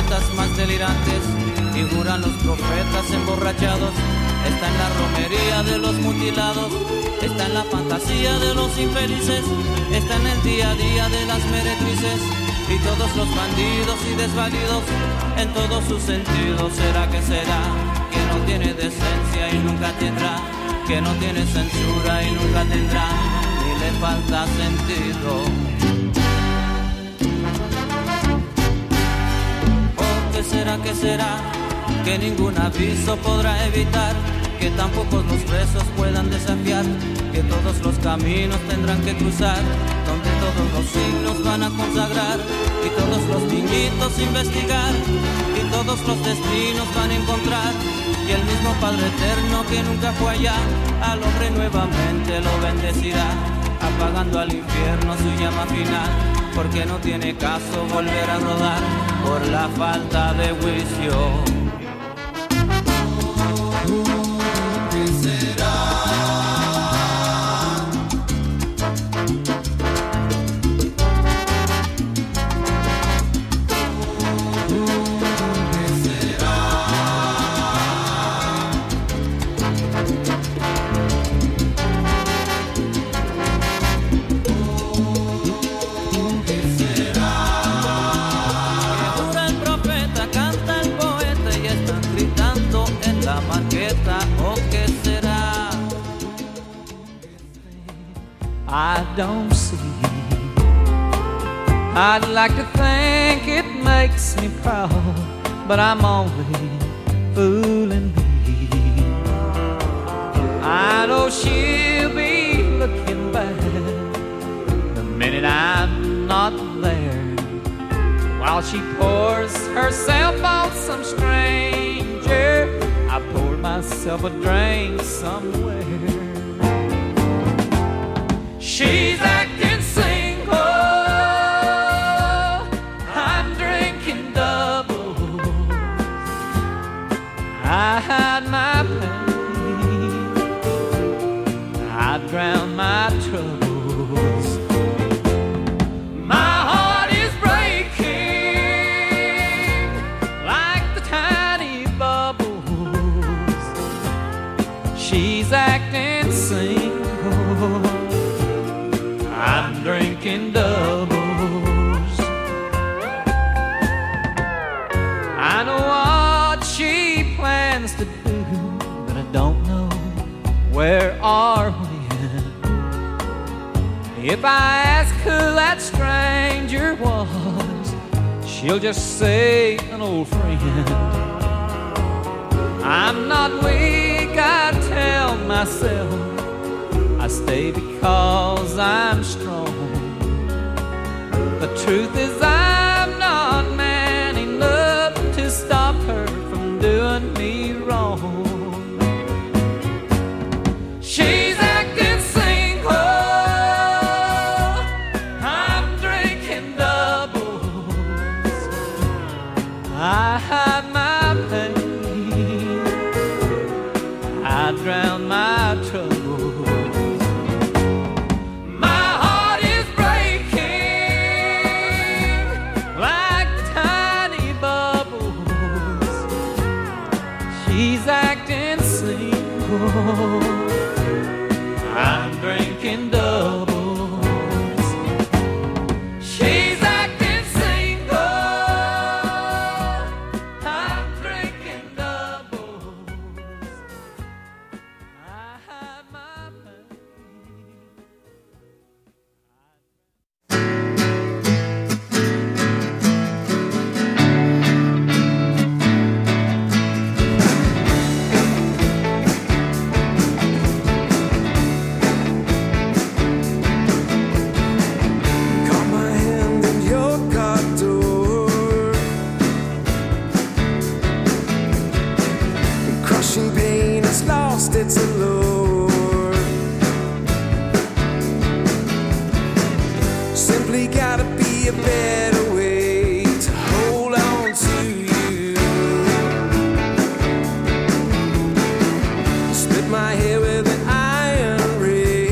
fantasmas delirantes y juran los profetas emborrachados. Está en la romería de los mutilados, está en la fantasía de los infelices, está en el día a día de las meretrices y todos los bandidos y desvalidos en todos sus sentidos. ¿Será que será? Que no tiene decencia y nunca tendrá, que no tiene censura y nunca tendrá, ni le falta sentido. ¿O qué será, qué será? Que ningún aviso podrá evitar, que tampoco los presos puedan desafiar, que todos los caminos tendrán que cruzar, donde todos los signos van a consagrar, y todos los niñitos investigar, y todos los destinos van a encontrar, y el mismo Padre Eterno que nunca fue allá, al hombre nuevamente lo bendecirá, apagando al infierno su llama final, porque no tiene caso volver a rodar por la falta de juicio. I don't see. I'd like to think it makes me proud, but I'm only fooling me. I know she'll be looking back the minute I'm not there, while she pours herself on some stranger. I poured myself a drink somewhere. She's acting single, I'm drinking doubles. I hide my pain, I drown my troubles. My heart is breaking like the tiny bubbles. She's acting single, I'm drinking doubles. I know what she plans to do, but I don't know where or when. If I ask who that stranger was, she'll just say an old friend. I'm not weak, I tell myself. I stay because I'm strong. The truth is I'm not man enough to stop her from doing me wrong. She's acting single, I'm drinking doubles. I hide my pain, I drown my troubles. She's acting single, I'm drinking doubles. She's acting single, I'm drinking doubles. I hide my pain. It's a lure. Simply gotta be a better way to hold on to you. Split my hair with an iron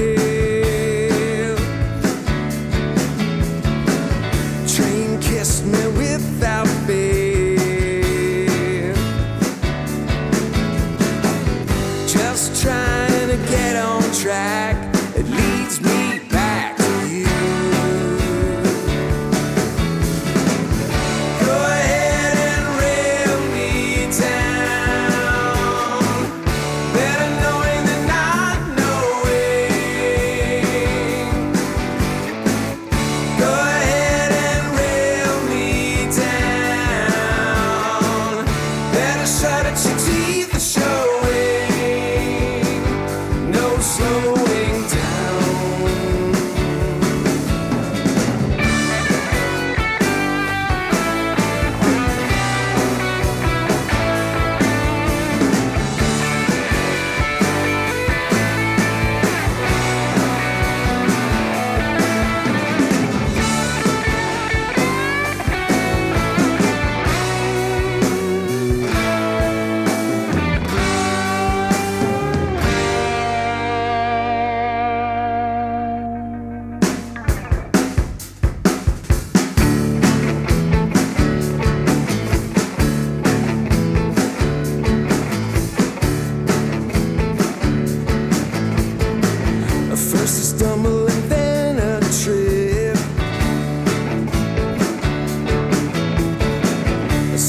rail. Train kissed me without fail.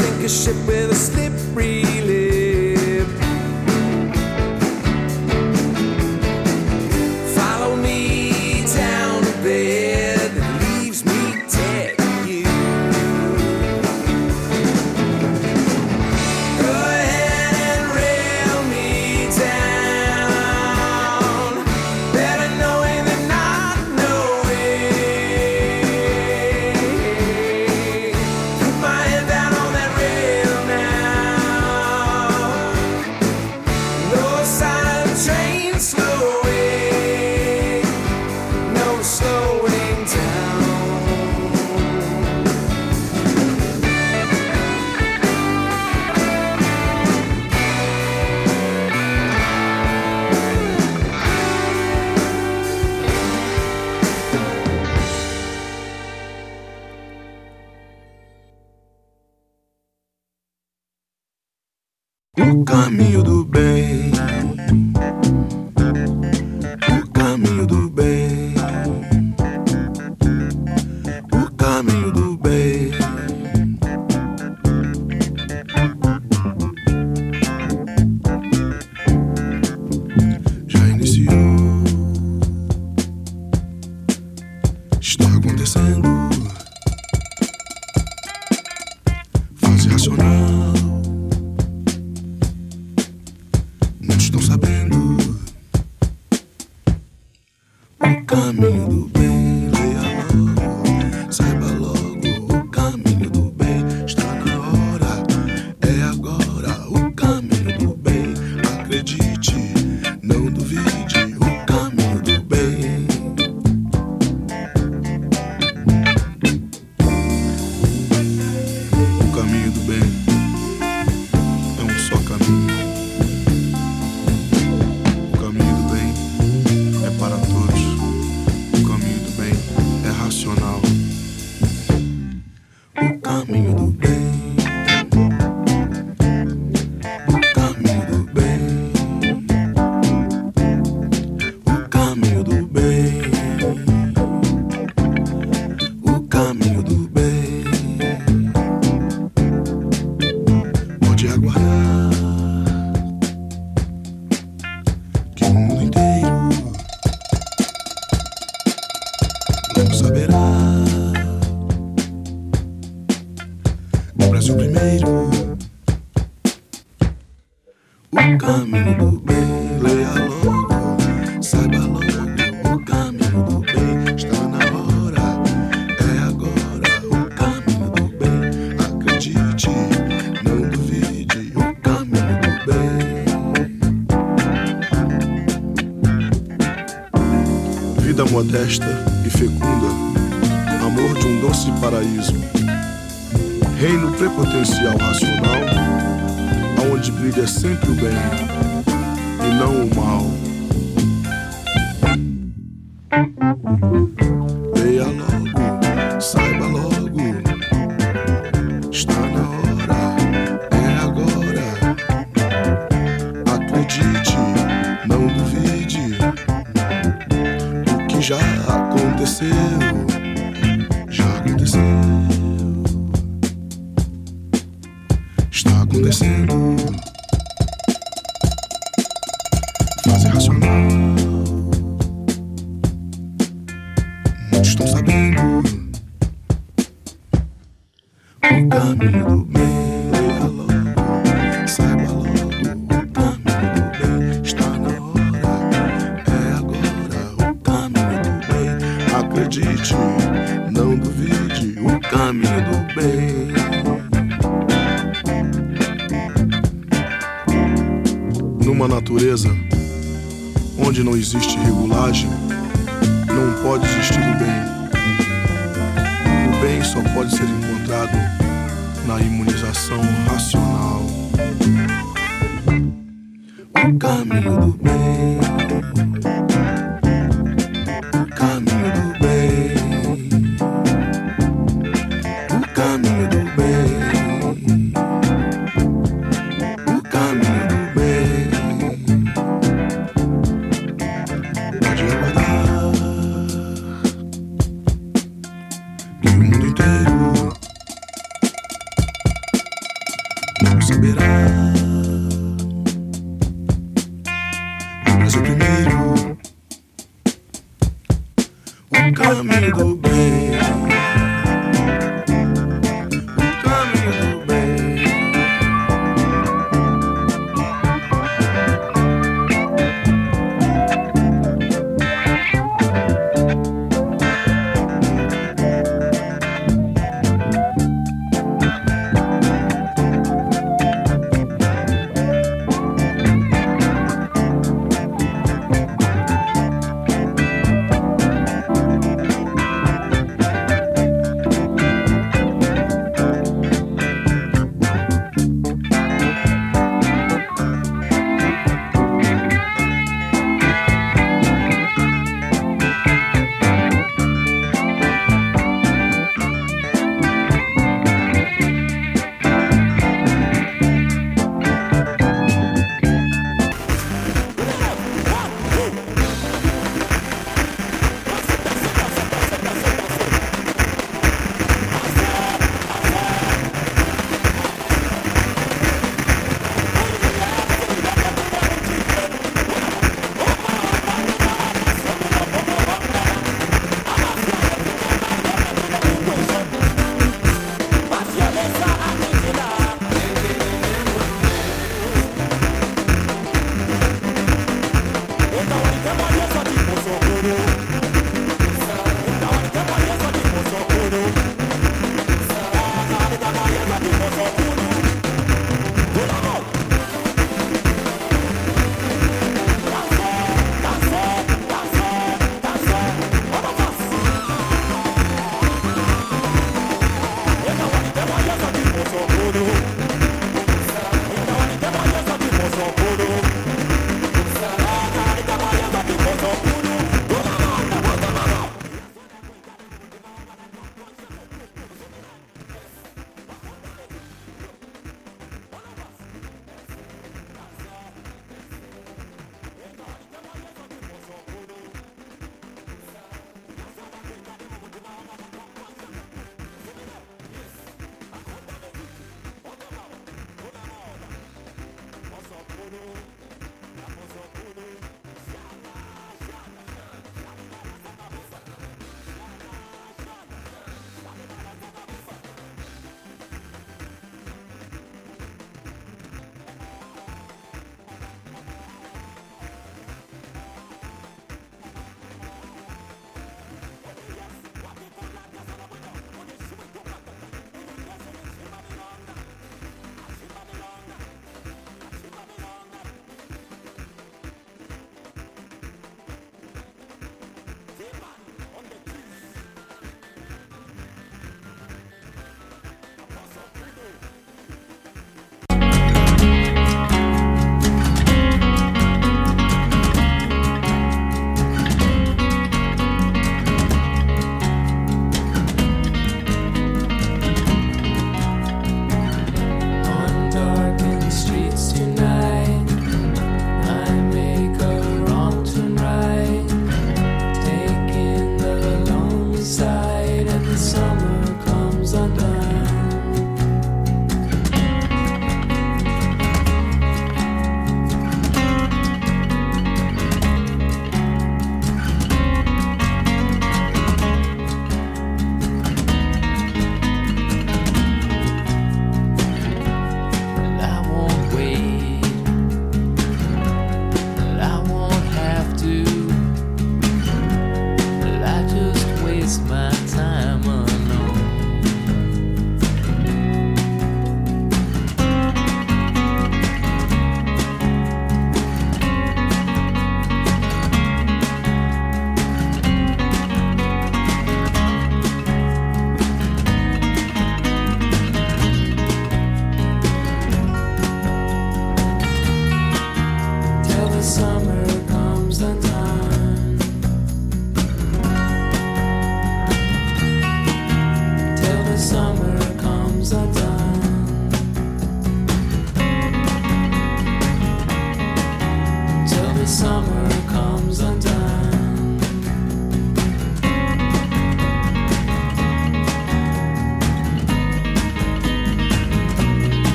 sink a ship with a slippery lip. Follow me down to bed that leaves me dead to you. Go ahead and rail me down, better knowing than not knowing. Put my head down on that rail now. No sign of the train slowing, no slowing down. O caminho do bem, o caminho do bem, o caminho do bem. Já iniciou, está acontecendo. Fase racional. Muitos estão sabendo o caminho do bem. Leia logo, saiba logo o caminho do bem. Está na hora, é agora o caminho do bem. Acredite, não duvide, o caminho do bem. O caminho do bem é um só caminho. O caminho do bem é para todos. O caminho do bem é racional. O caminho do bem. O caminho do bem. O caminho do bem. O caminho do bem. Pode aguardar que o mundo inteiro logo saberá. O Brasil primeiro. O caminho do bem. Leia logo, saiba logo o caminho do bem. Está na hora, é agora o caminho do bem. Acredite, não duvide, o caminho do bem. Vida modesta e fecunda, amor de um doce paraíso. Reino prepotencial racional, aonde brilha sempre o bem e não o mal. Leia logo, saiba logo, está na hora, é agora. Acredite, não duvide, o que já aconteceu, já aconteceu. Está acontecendo. Fase racional. Muitos estão sabendo o caminho do bem. Leia logo, saiba logo o caminho do bem. Está na hora, é agora o caminho do bem. Acredite, não duvide, o caminho do bem. Numa natureza onde não existe regulagem, não pode existir o bem. O bem só pode ser encontrado na imunização racional. O caminho do bem. O caminho do bem. O caminho do bem. O caminho do bem. Pode aguardar que o mundo inteiro saberá. Mas o primeiro, o caminho do bem. O caminho do bem.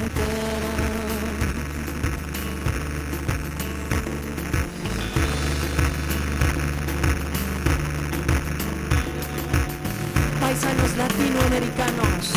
Paisanos latinoamericanos.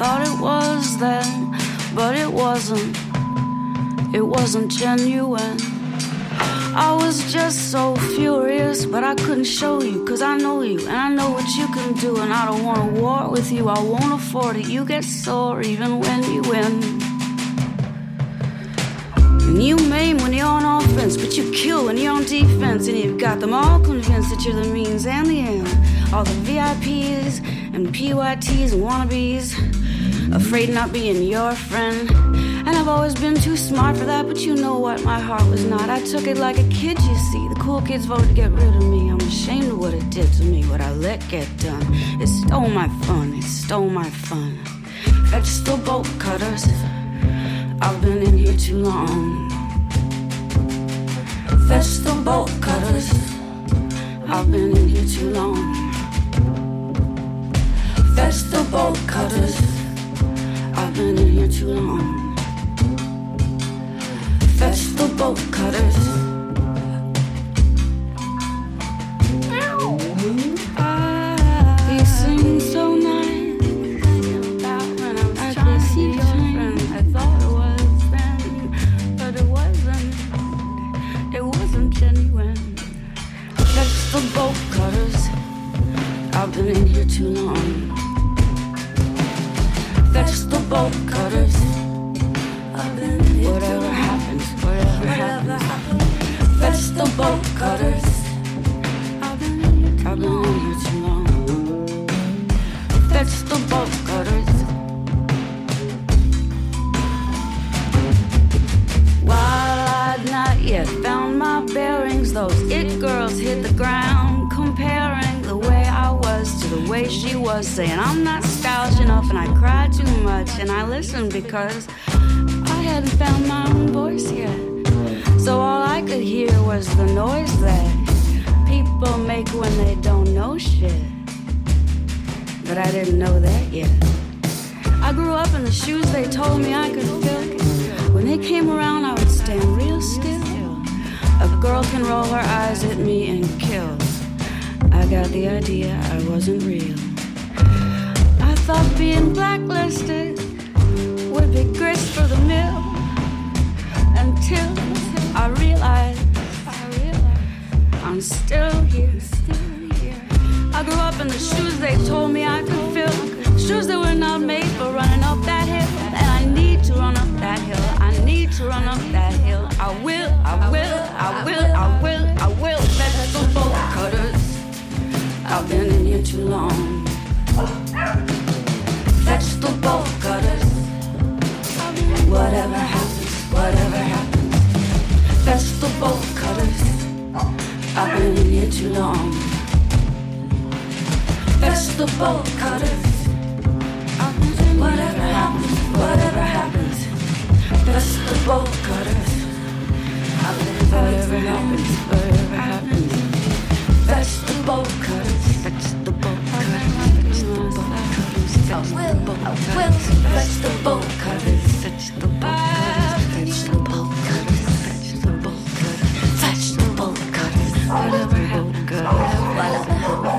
thought it was then, but it wasn't. It wasn't genuine. I was just so furious, but I couldn't show you, 'cause I know you, and I know what you can do, and I don't want to war with you, I won't afford it. You get sore even when you win. And you maim when you're on offense, but you kill when you're on defense, and you've got them all convinced that you're the means and the end. All the VIPs and PYTs and wannabes, afraid of not being your friend. And I've always been too smart for that, but you know what, my heart was not. I took it like a kid, you see. The cool kids voted to get rid of me. I'm ashamed of what it did to me, what I let get done. It stole my fun, it stole my fun. Vegetable bolt cutters, I've been in here too long. Vegetable bolt cutters, I've been in here too long. Vegetable bolt cutters, I've been in here too long. Vegetable bolt cutters. You sing so nice. When I was trying to see your friend, I thought it was then, but it wasn't. It wasn't genuine. Vegetable bolt cutters. I've been in here too long. Vegetable bolt cutters. Whatever happens, whatever happens. Vegetable bolt cutters. I've been in here too long. Vegetable bolt cutters. While I'd not yet found my bearings, those it girls hit the ground, comparing the way I was to the way she was, saying I'm not stylish enough and I cry too much, and I listened because I hadn't found my own voice yet. So all I could hear was the noise that people make when they don't know shit. But I didn't know that yet. I grew up in the shoes they told me I could fill. When they came around, I would stand real still. A girl can roll her eyes at me and kill. I got the idea I wasn't real. I thought being blacklisted would be grist for the mill, until I realized I'm still here. I grew up in the shoes they told me I could fill, shoes that were not made for running up that hill, and I need to run up that hill. I need to run up that hill. I will. Vegetable bolt cutters. I've been in here too long. Vegetable bolt cutters. Whatever happens. Vegetable bolt cutters. I've been in here too long. Vegetable bolt cutters. Whatever happens. Vegetable bolt cutters. Whatever happens. Vegetable bolt cutters. Vegetable bolt cutters. I will. Vegetable bolt cutters. Vegetable bolt cutters. Vegetable cutters. Whatever happens. Whatever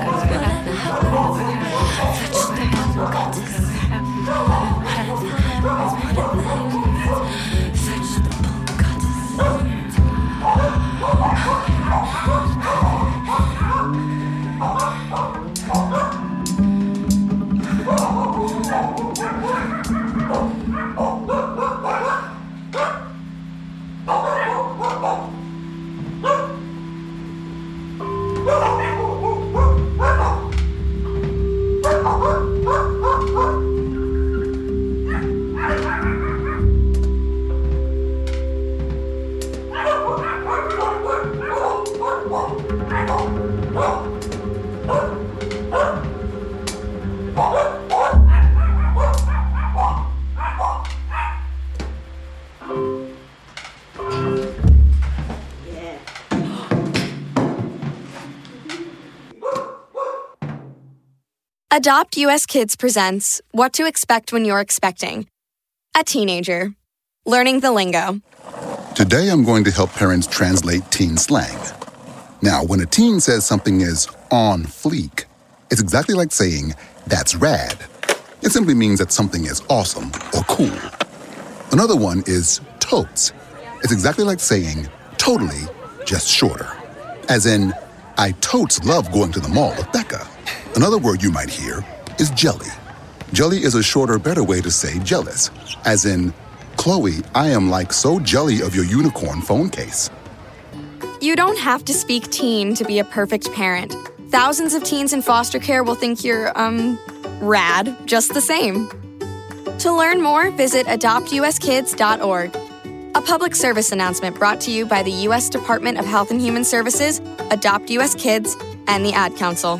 Adopt US Kids presents What to Expect When You're Expecting. A teenager. Learning the lingo. Today I'm going to help parents translate teen slang. Now, when a teen says something is on fleek, it's exactly like saying, that's rad. It simply means that something is awesome or cool. Another one is totes. It's exactly like saying totally, just shorter. As in, I totes love going to the mall with Becca. Another word you might hear is jelly. Jelly is a shorter, better way to say jealous. As in, Chloe, I am like so jelly of your unicorn phone case. You don't have to speak teen to be a perfect parent. Thousands of teens in foster care will think you're, rad, just the same. To learn more, visit adoptuskids.org. A public service announcement brought to you by the U.S. Department of Health and Human Services, Adopt U.S. Kids, and the Ad Council.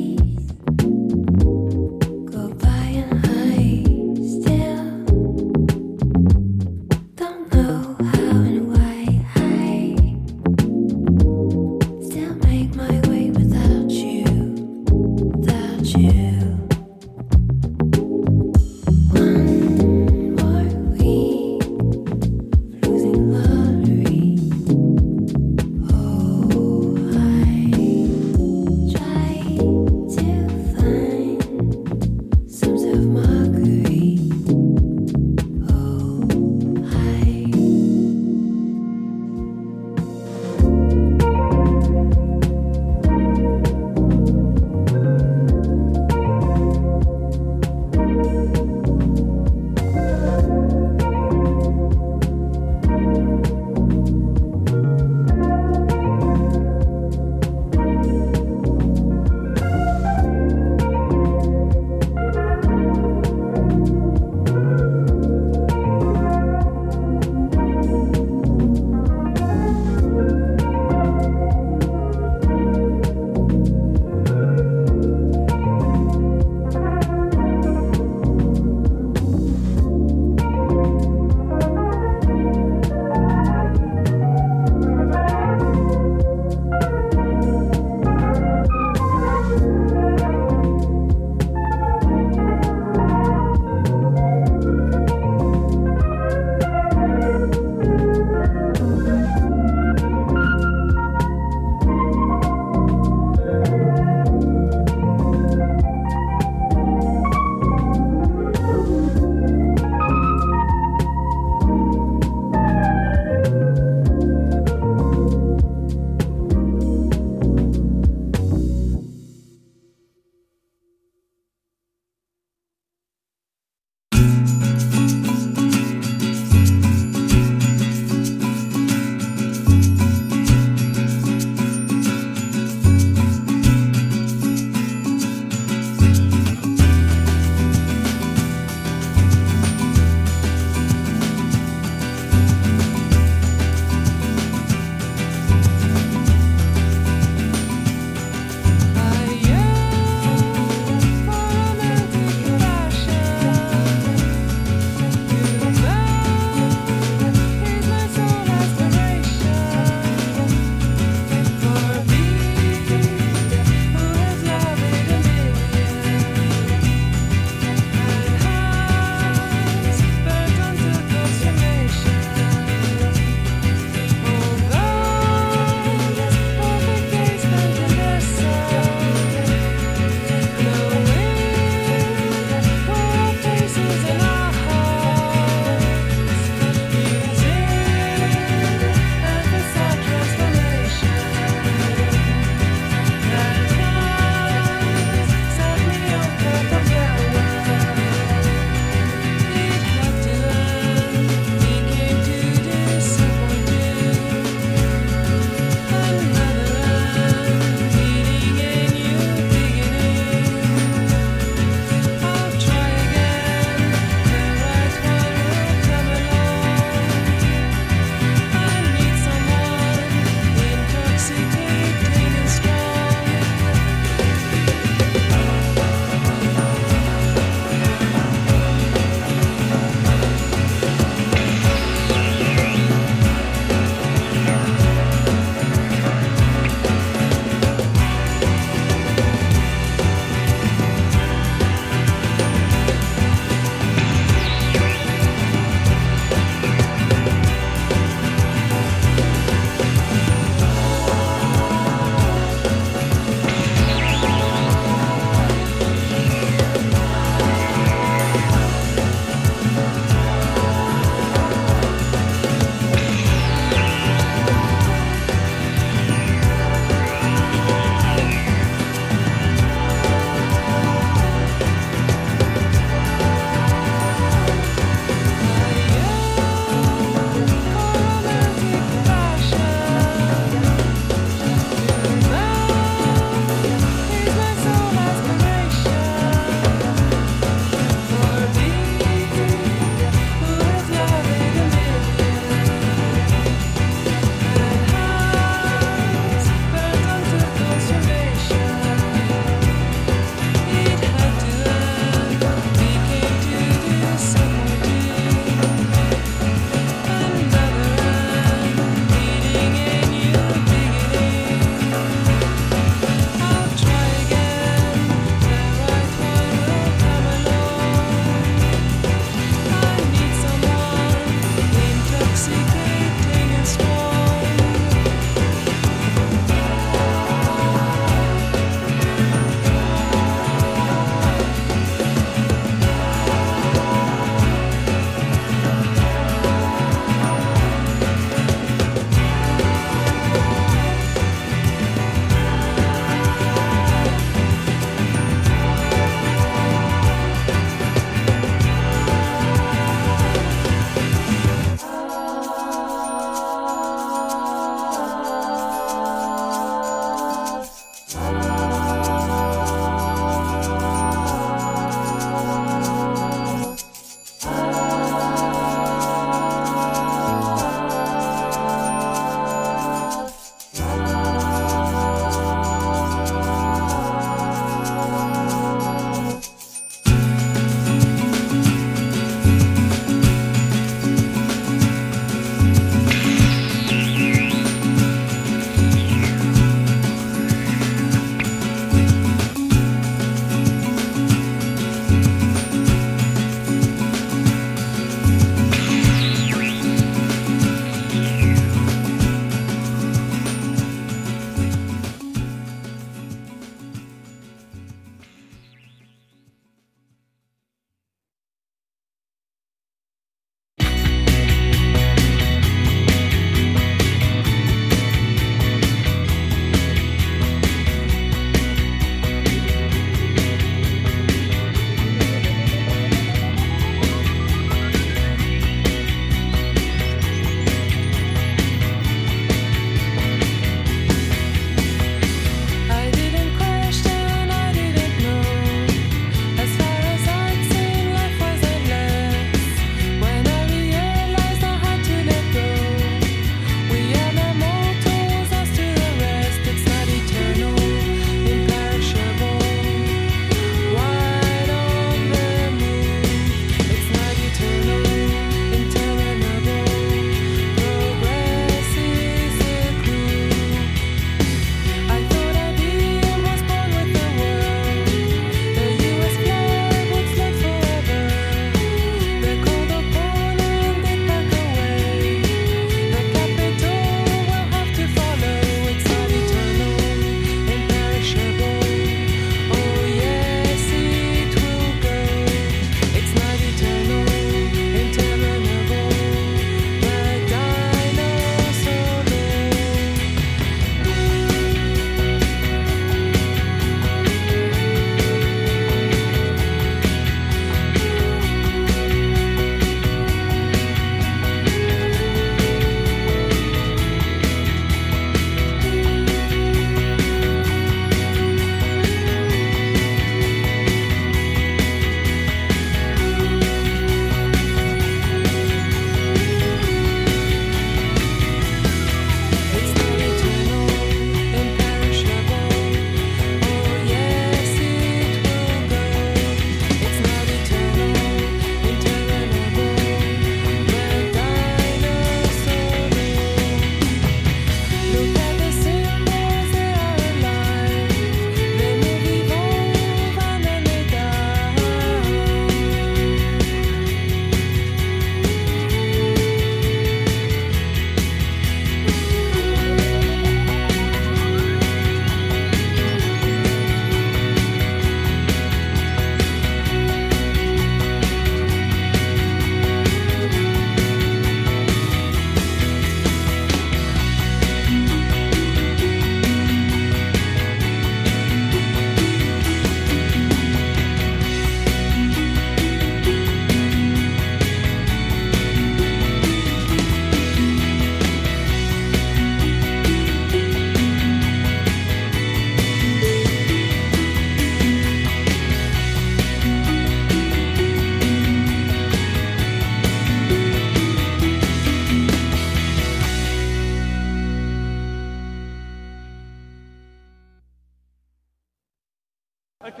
Okay.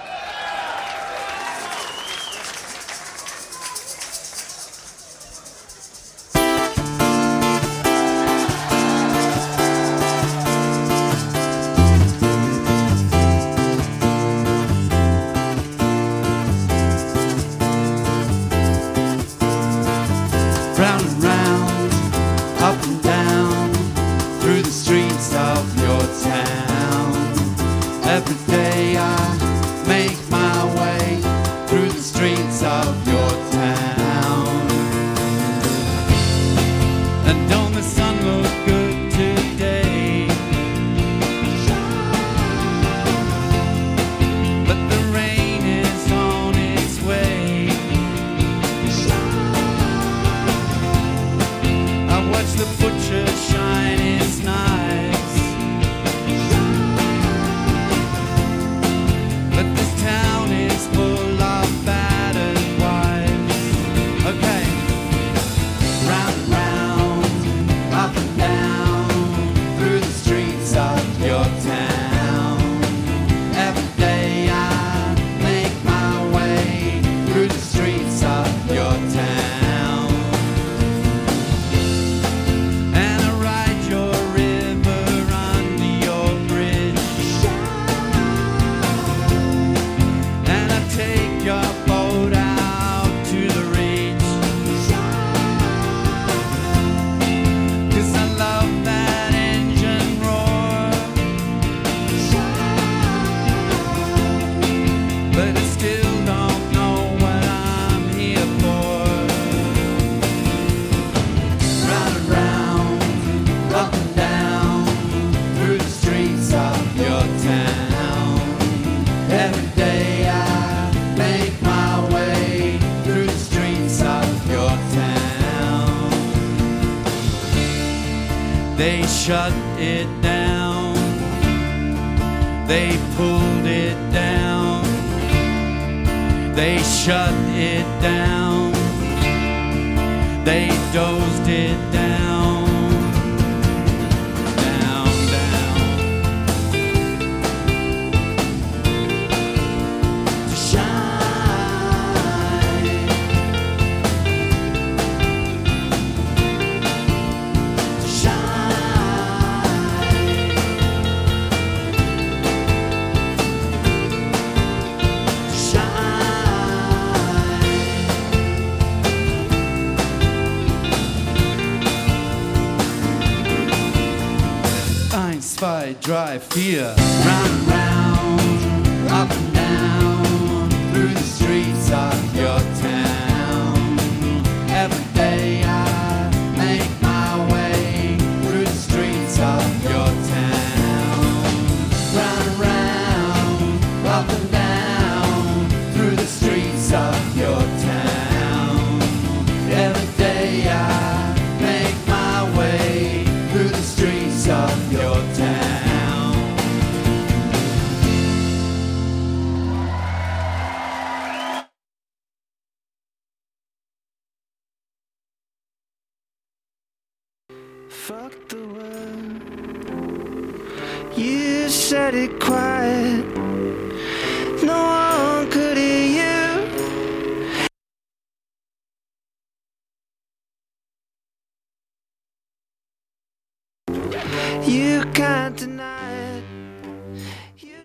Round and round, up and down, through the streets of your town. Every day I make my way through the streets of your town. And don't the sun look good today? But the rain is on its way. I watch the butcher shine his knives, but this town is full of battered wives. Okay, round and round, up and down, through the streets of your town. Every day I make my way through the streets of your town. And I ride your river under your bridge, and I take your boat out to the reach, 'cause I love that engine roar, but I still don't know what I'm here for. Round and round, up and down, through the streets of your town. Every day I make my way through the streets of your town. They shut it down, they pulled it down, they shut it down, they dozed it down, down, down. To shine, to shine, to shine. Eins, zwei, drei, vier. Round and round, up and down, through the streets of your town. Every day I make my way through the streets of your town. Round and round, up and down, through the streets of your town. Every day I make my way through the streets of your town. Fuck the world. You said it quiet. No one could hear you. You can't deny it. You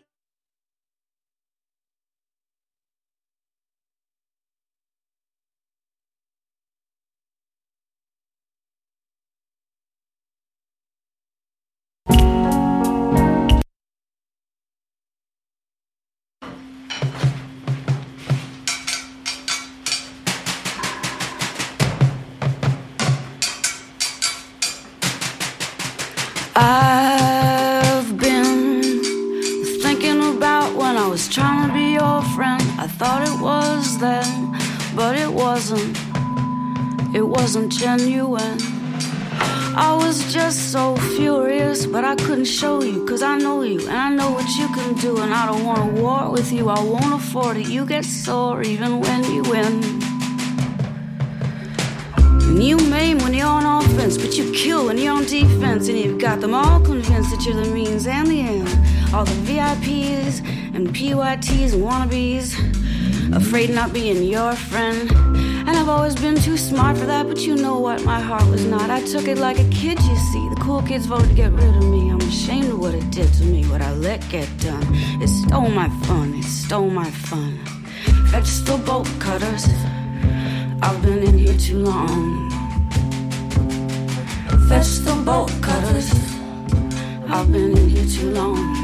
I've been thinking about when I was trying to be your friend. I thought it was then, but it wasn't. It wasn't genuine. I was just so furious, but I couldn't show you, 'cause I know you, and I know what you can do, and I don't want to war with you. I won't afford it. You get sore even when you win. And you maim when you're on offense, but you kill when you're on defense. And you've got them all convinced that you're the means and the end. All the VIPs and PYTs and wannabes, afraid of not being your friend. And I've always been too smart for that, but you know what, my heart was not. I took it like a kid, you see. The cool kids voted to get rid of me. I'm ashamed of what it did to me, what I let get done. It stole my fun, it stole my fun. Vegetable cutters, I've been in here too long. Vegetable cutters, I've been in here too long.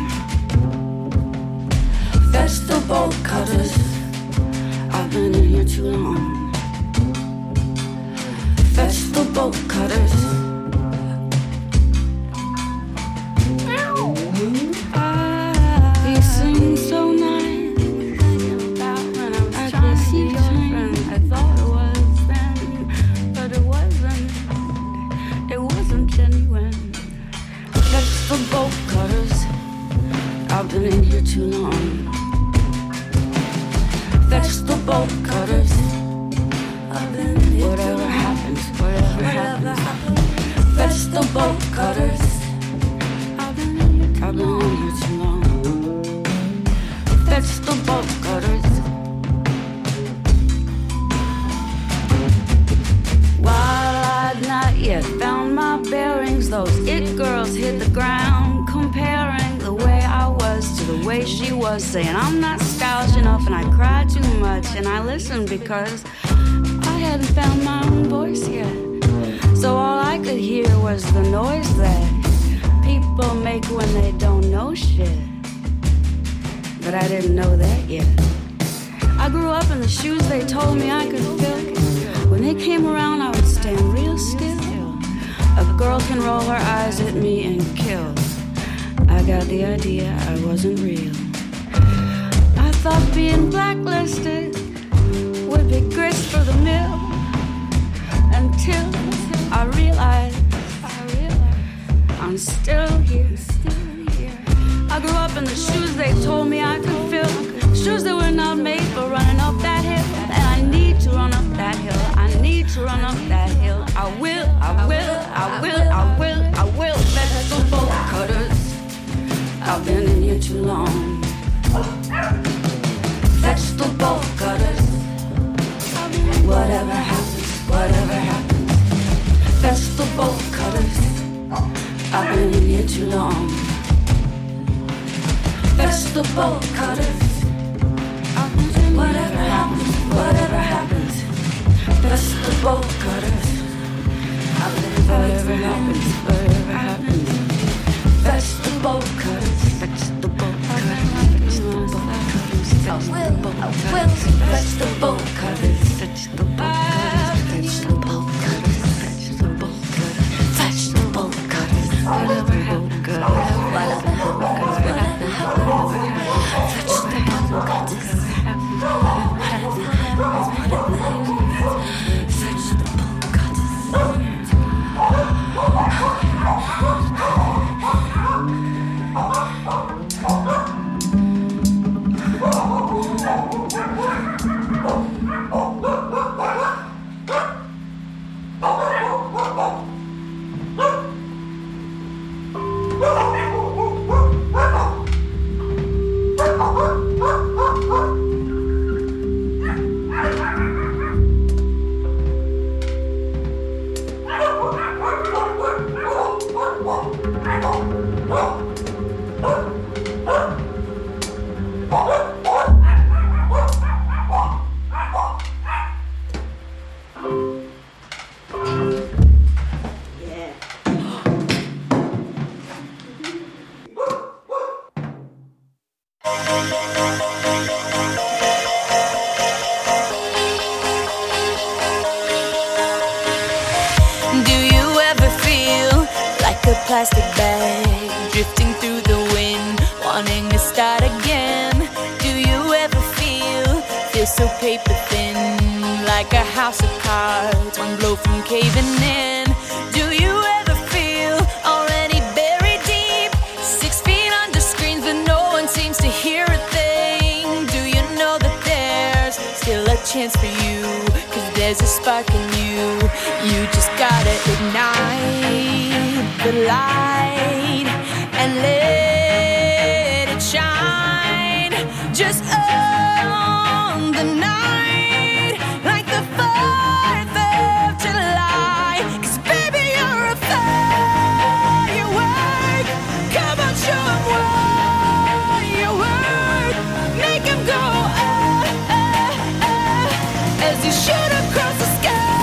Vegetable cutters, I've been in here too long. Vegetable cutters. You sing so nice. I could see your friend. I thought it was then, but it wasn't. It wasn't genuine. Vegetable cutters. I've been in here too long. Vegetable cutters. Whatever happens, whatever happens. Vegetable cutters. I've been in here too long. Vegetable cutters. While I'd not yet found my bearings, those it girls hit the ground, comparing the way I was to the way she was, saying I'm not stylish enough and I cry too much, and I listened because I hadn't found my own voice yet. So all I could hear was the noise that people make when they don't know shit. But I didn't know that yet. I grew up in the shoes they told me I could fill. When they came around, I would stand real still. A girl can roll her eyes at me and kill. I got the idea I wasn't real. I thought being blacklisted would be grist for the mill, until I realized I'm still here. I grew up in the shoes they told me I could fill, shoes that were not made for running up that hill, and I need to run up that hill. I need to run up that hill. I will, I will, I will, I will, I will. Vegetable cutters, I've been in here too long. Vegetable cutters. Whatever happens, whatever happens. Vegetable cutters. I've been in here too long. Vegetable cutters. Whatever happens, whatever happens. Vegetable cutters. Whatever happens, whatever happens. Vegetable cutters. Vegetable cutters. Vegetable cutters. Vegetable cutters. Vegetable cutters. Vegetable cutters, vegetable cutters, vegetable cutters, whatever happened, whatever plastic bag drifting through the wind, wanting to start again. Do you ever feel so paper thin, like a house of cards, one blow from caving in? Do you ever feel already buried deep, 6 feet under screens, but no one seems to hear a thing? Do you know that there's still a chance for you? 'Cause there's a spark in you. You just gotta ignite the light and let it shine. Just on the night, like the 4th of July. 'Cause baby, you're a firework. Come on, show 'em what you work. Make 'em go as you shoot across the sky.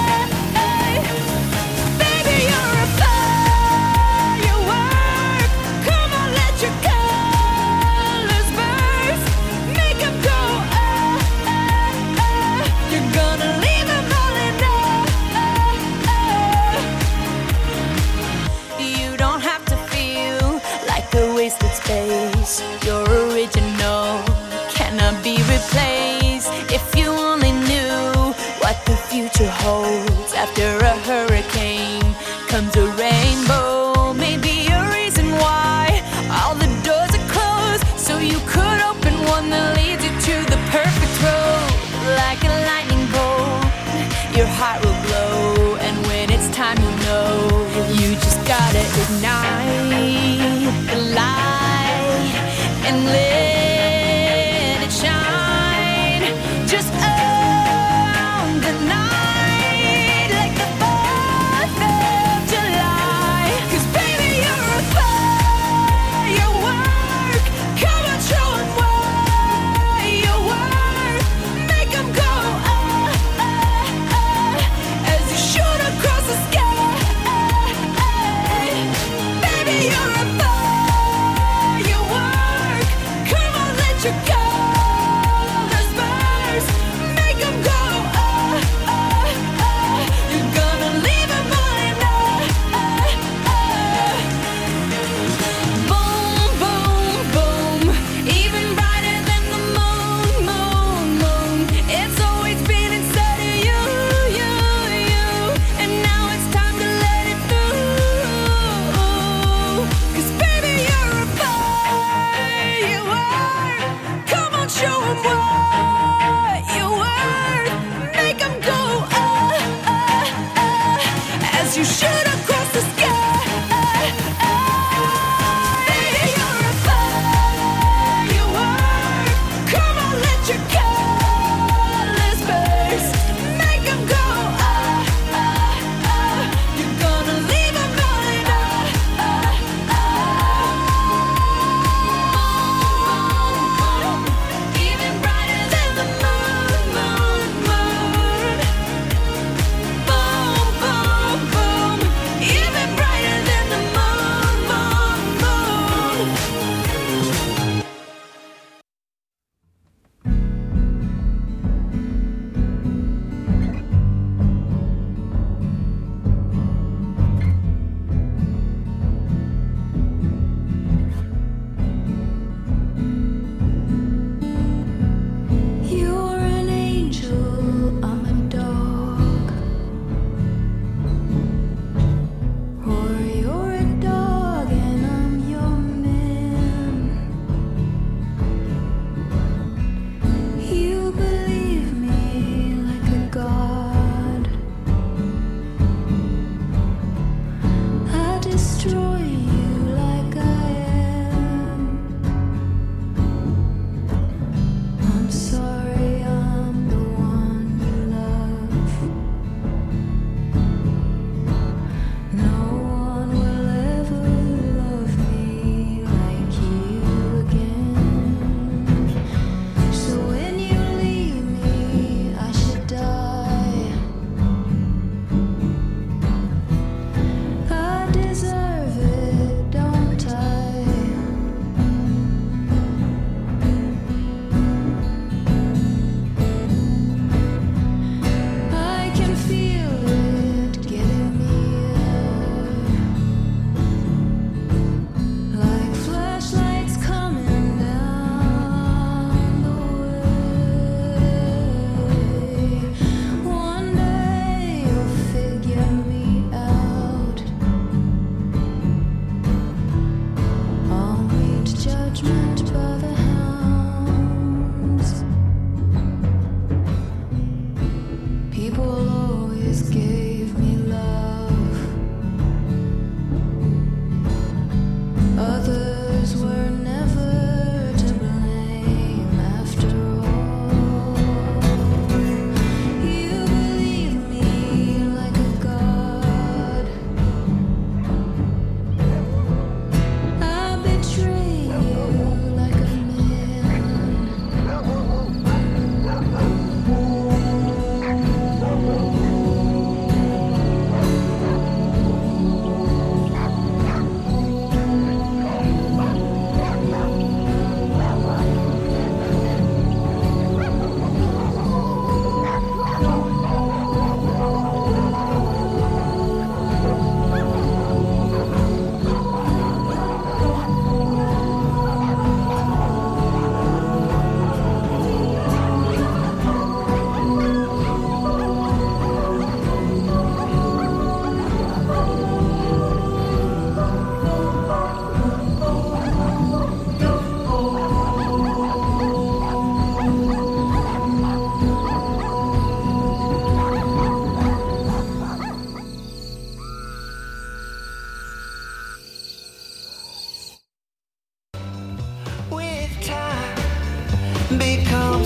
Baby, you're a firework. Come on, let your colors burst. Make 'em go you're gonna leave 'em all in You don't have to feel like a wasted space. Your original cannot be replaced. If you only knew what the future holds. After a hurricane comes a rainbow. Maybe a reason why all the doors are closed, so you could open one that leads you to the perfect road. Like a lightning bolt, your heart will glow, and when it's time, you know you just gotta ignite the light and let it shine. Just on the night, like the 4th of July. 'Cause baby, you're a firework. Come on, show 'em what you work. Make 'em go as you shoot across the sky.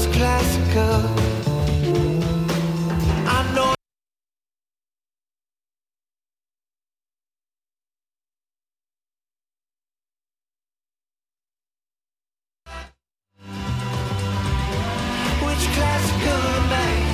What's classical? I know. Which classical remains?